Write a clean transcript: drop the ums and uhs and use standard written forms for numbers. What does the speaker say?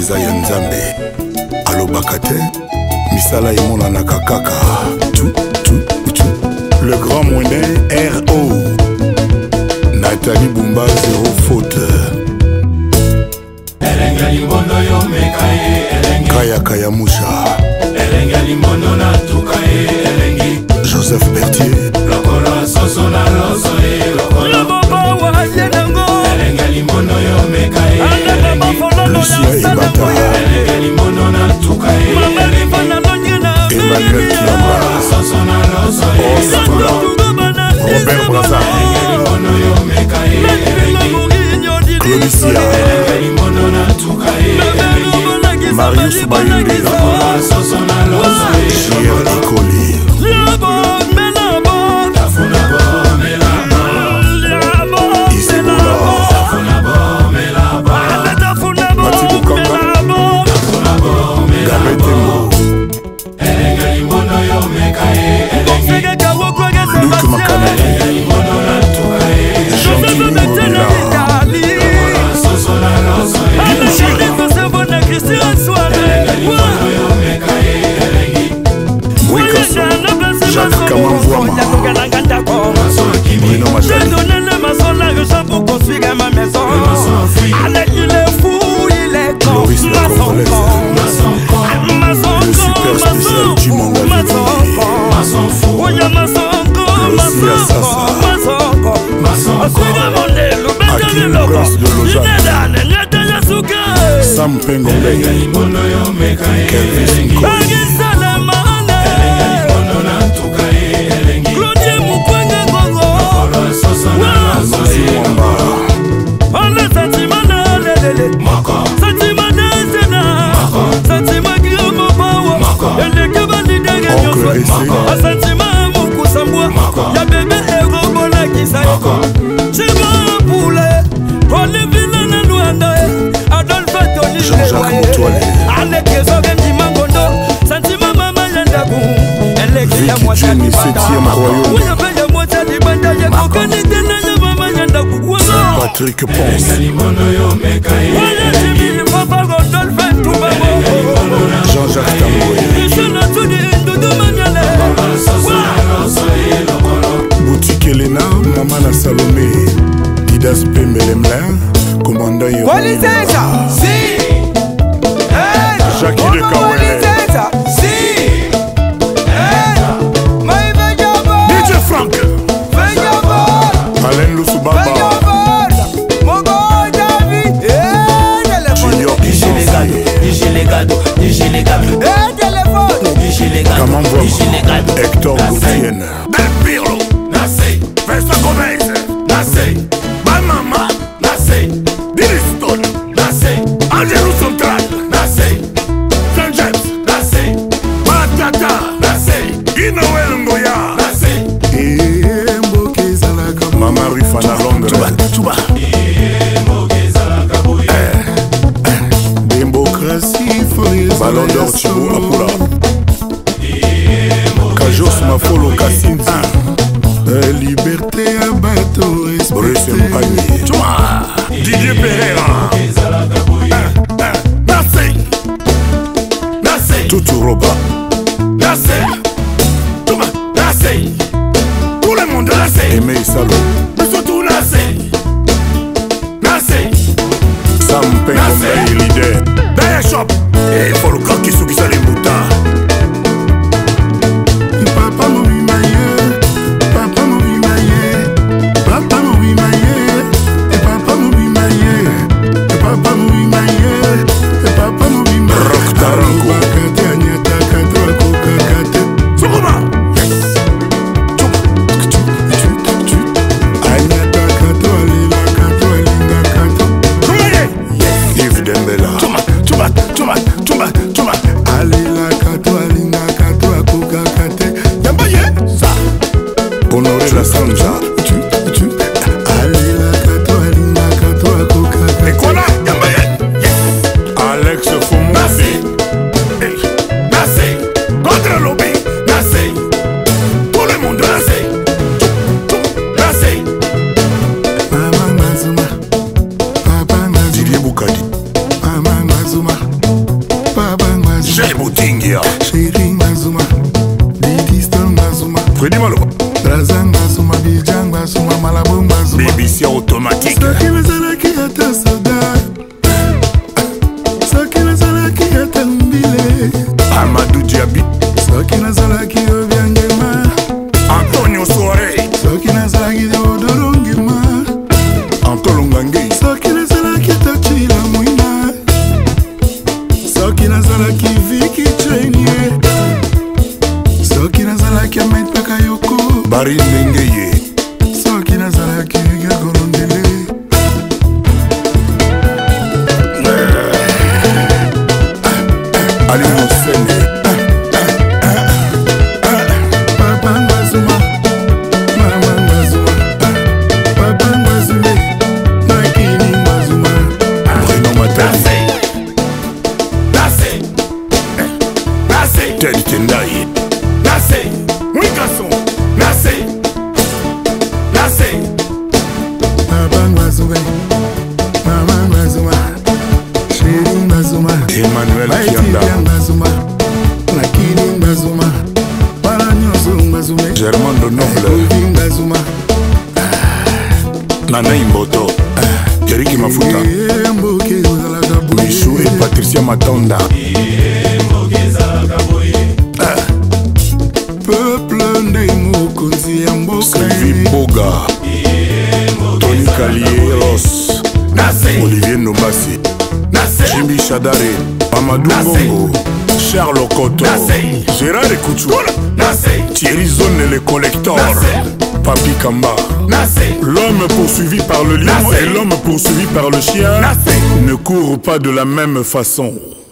eza ya Nzambe alobaka te misala emonanaka kaka tu. Le grand monnaie R.O. Nathalie Bumba, zéro faute. Kaya Kaya Moucha Joseph Berthier Lucia Ebata Emmanuel Kiamba Robert Braza Claudicia Marius Bayunde Chier Ikoli Sam Pengombe Kelvis Nkoi Jean-Jacques Moutoualé Vicky Jenny 7e royaume Patrick Ponce Jean-Jacques Tamboy Boutique Elena Mamana Salomé Didas Pembelemler Commandant Yoruba Jackie de Kawele DJ Frank Alain Lusubaba Junior Kamambo Hector Goutienne Del Pirlo Nassé Vesta Gomez Nassé Bamama Nassé Diliston Nassé Angelo Central Nassé Saint James Nassé Matata Nassé Inoel Ngoya Nassé Mama Rifana Londres Tuba Démocratie Ballon d'or Thibaut Apula Kajos Mafolo Kassinzi Liberté à bateau Bruce Mpani Didier Pereira Nassé Toutou Roba Nassé Tout le monde Nassé Aimé Salo Surtout Nassé Sam Pengombe leader Daya Shop Et pour le corps qui soukisa les moutons Papa Moumi Maye Boutingia Chéri Mazuma Didistan Mazuma Freddy Malo Brazan Mazuma Bijang Mazuma Malabo Mazuma BBC automatique Soki nazalaki ata soda Soki nazalaki ata mbile Amadou Diaby Soki nazalaki Obiangema Antonio Soare Soki nazalaki Deodoro Ngema Antolo Ngangei Soki nazalaki Tachila Mwina Soki nazalaki Viki Chenye Soki nazalaki Ahmed Bakayoko Bari Ndengeye Soki nazalaki Gagorondele Ali Monsene Papa Mazuma Mama Mazuma Papa Mazume Makini Mazuma Bruno Matari Ted Tendai Oui garçon Papa Mazume Mama Mazuma Chéri Mazuma Emmanuel Maïti Kianda Bian Mazuma Makini Mazuma Paranyoso Mazume Germain de Noble Ovi Mazuma Nana Imboto Eric Mafuta Mboke Ozalaka Boye Michou et Patricia Matonda Peuple Ndemo Konzi ya mboka Sylvie Boga Tony Kalieros Olivier Nombasi Jimmy Chadare Amadou Bongo Charles Okoto Gérard Ekouchou Thierry Zone le collector Papi Kamba L'homme poursuivi par le lion et l'homme poursuivi par le chien ne courent pas de la même façon.